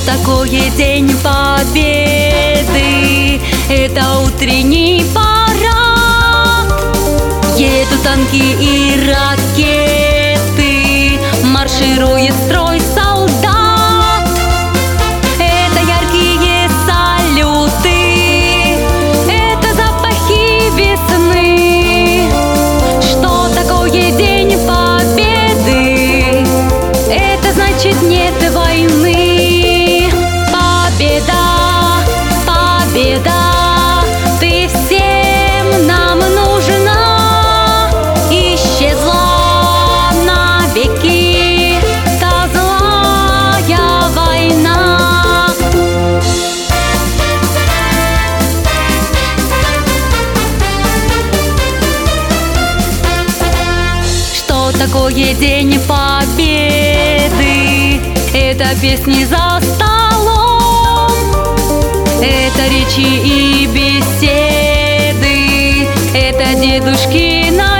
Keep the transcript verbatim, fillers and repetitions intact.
такое День Победы? Это утренний парад. Едут танки и ракеты, марширует строй солдат. Это яркие салюты, это запахи весны. Что такое День Победы? Это значит нет войны. Победа, победа, ты всем нам нужна. Исчезла навеки та злая война. Что такое День Победы? Это песни за столом, это речи и беседы, это дедушкина